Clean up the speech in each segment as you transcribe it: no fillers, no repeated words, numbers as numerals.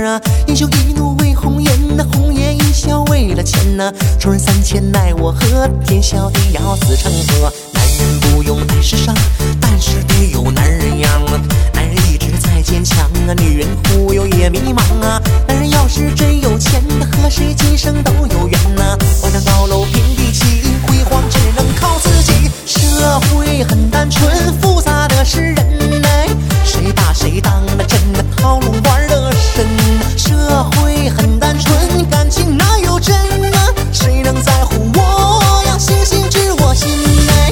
啊，英雄一怒为红颜，那红颜一笑为了钱呐。仇人3000奈我何？天晓地要死成河。男人不用太时尚，但是得有男人样啊。男人意志再坚强啊，女人忽悠也迷茫啊。男人要是真有钱，和谁今生都有缘呐。望上高楼平地起，辉煌只能靠自己。社会很单纯，复杂的是人哎，谁把谁当了真的套路玩得深。社会很单纯，感情哪有真啊？谁能在乎我呀？星星知我心哎。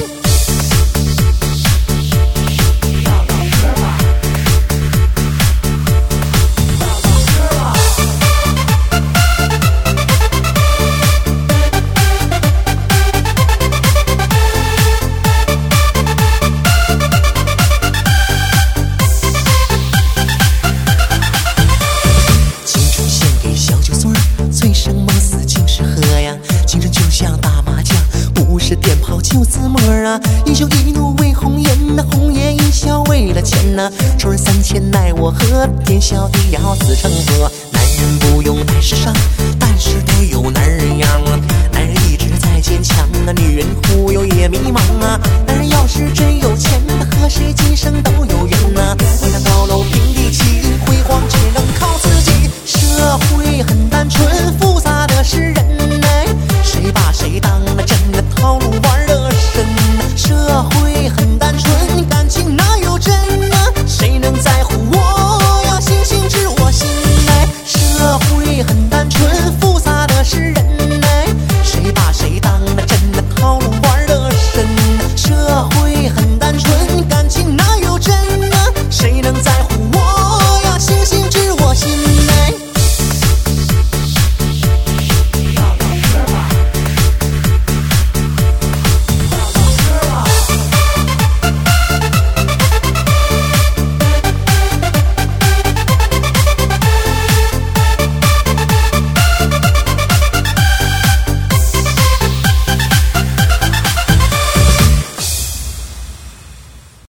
醉生梦死尽是喝呀，青春就像打麻将，不是电炮就自摸啊。英雄一怒为红颜，那红颜一笑为了钱呐。仇人3000奈我何？天晓地要死成河。男人不用太时尚，但是得有男人样啊。男人意志再坚强啊，女人忽悠也迷茫啊。男人要是真有钱，和谁今生都有缘呐。望上高楼平地起，辉煌只能靠自己。社会很单纯，复杂的是人哎，谁把谁当了真的套路玩得深。社会很单纯，感情哪有真啊？谁能在乎我呀？星星知我心哎。社会很单纯，复杂的是人。